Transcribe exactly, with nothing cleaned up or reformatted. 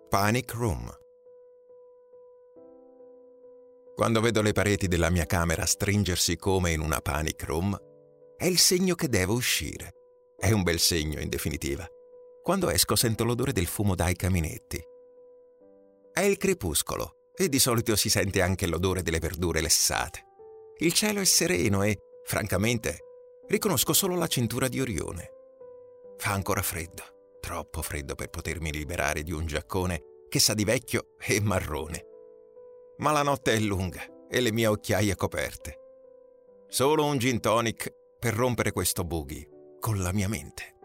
Panic Room. Quando vedo le pareti della mia camera stringersi come in una panic room, è il segno che devo uscire. È un bel segno, in definitiva. Quando esco sento l'odore del fumo dai caminetti. È il crepuscolo e di solito si sente anche l'odore delle verdure lessate. Il cielo è sereno e, francamente, riconosco solo la cintura di Orione. Fa ancora freddo, troppo freddo per potermi liberare di un giaccone che sa di vecchio e marrone. Ma la notte è lunga e le mie occhiaie coperte. Solo un gin tonic per rompere questo boogie con la mia mente.